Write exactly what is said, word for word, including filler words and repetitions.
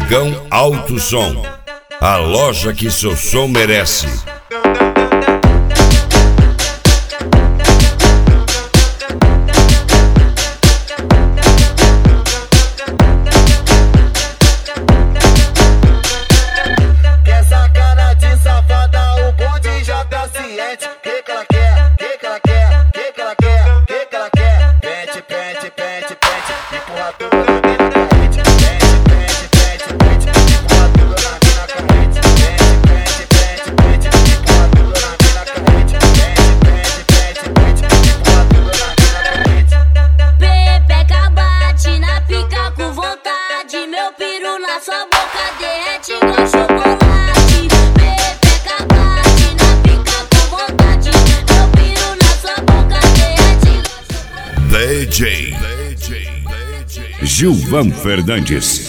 Negão Alto Som, a loja que seu som merece. Quer sacana de safada, o bonde já tá ciente. Que que ela quer, que que ela quer, que que ela quer, que que ela quer. Pente, pente, pente, pente, empurra tudo na mina carrete. Pente, pente, pente, pente, empurra tudo na mina carrete. Pente, pente, pente, pente, empurra tudo na mina carrete. Pente, pente, pente, pente, empurra tudo na mina carrete. Pepeca bate na pica com vontade, meu piru na sua boca derrete igual chocolate. Pepeca bate na pica com vontade, meu piru na sua boca derrete igual chocolate. D J Gilvan Fernandes.